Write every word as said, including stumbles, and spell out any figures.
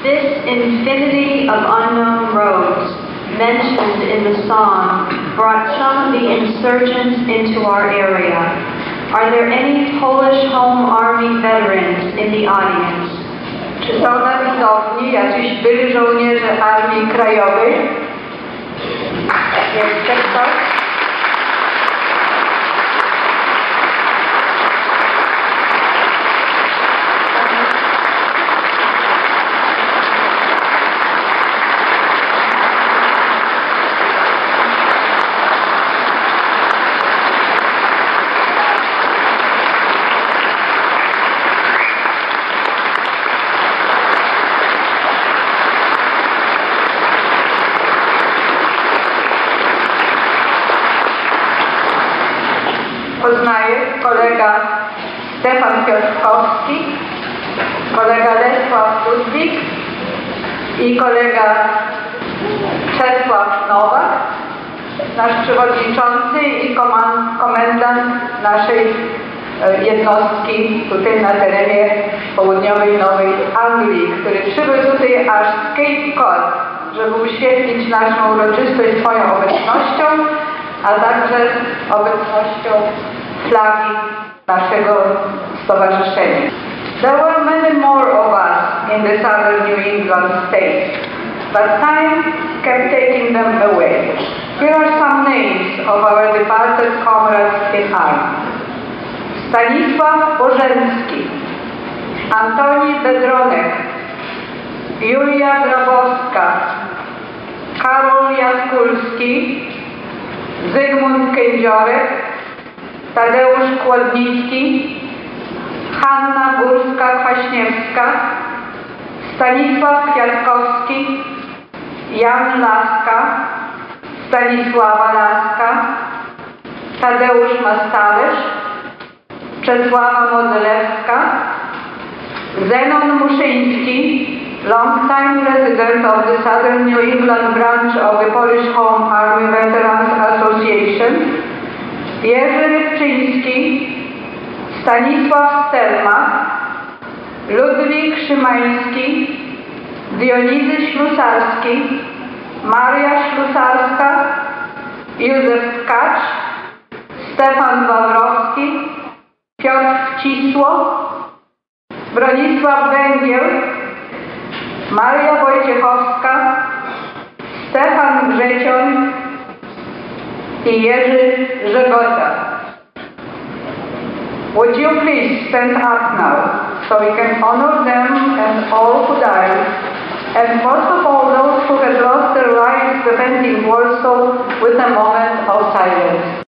This infinity of unknown roads mentioned in the song brought some of the insurgents into our area. Are there any Polish Home Army veterans in the audience? Czy są na widowni jacyś byli żołnierze Armii Krajowej? Jeszcze ktoś? Poznaję kolega Stefan Piotrkowski, kolega Lesław Ludwik i kolega Czesław Nowak, nasz przewodniczący i komendant naszej jednostki tutaj na terenie południowej Nowej Anglii, który przybył tutaj aż z Cape Cod, żeby uświetlić naszą uroczystość swoją obecnością, a także obecnością flagi naszego stowarzyszenia. There were many more of us in the southern New England states, but time kept taking them away. Here are some names of our departed comrades in arms. Stanisław Bożencki, Antoni Bedronek, Julia Grabowska, Karol Jaskulski, Zygmunt Kędziorek, Tadeusz Kłodnicki, Hanna Górska-Kwaśniewska, Stanisław Kwiatkowski, Jan Laska, Stanisława Laska, Tadeusz Mastalerz, Czesława Modzelewska, Zenon Muszyński, long-time resident of the Southern New England branch of the Polish Home Army Veterans Association, Jerzy Rybczyński, Stanisław Stelmach, Ludwik Szymański, Dionizy Ślusarski, Maria Ślusarska, Józef Tkacz, Stefan Wawrowski, Piotr Wcisło, Bronisław Węgiel, Maria Wojciechowska, Stefan Grzecion i Jerzy Żegota. Would you please stand up now so we can honor them and all who died, and most of all those who had lost their lives defending Warsaw with a moment